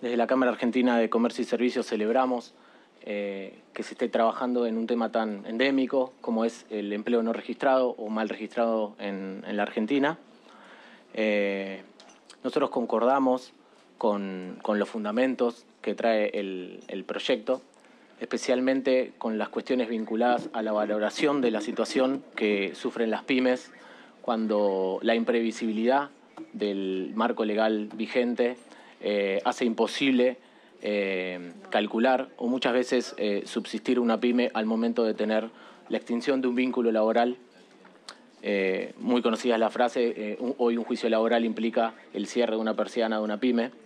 Desde la Cámara Argentina de Comercio y Servicios celebramos que se esté trabajando en un tema tan endémico como es el empleo no registrado o mal registrado en la Argentina. Nosotros concordamos con los fundamentos que trae el proyecto, especialmente con las cuestiones vinculadas a la valoración de la situación que sufren las pymes cuando la imprevisibilidad del marco legal vigente hace imposible calcular o muchas veces subsistir una pyme al momento de tener la extinción de un vínculo laboral. Muy conocida es la frase, hoy un juicio laboral implica el cierre de una persiana de una pyme.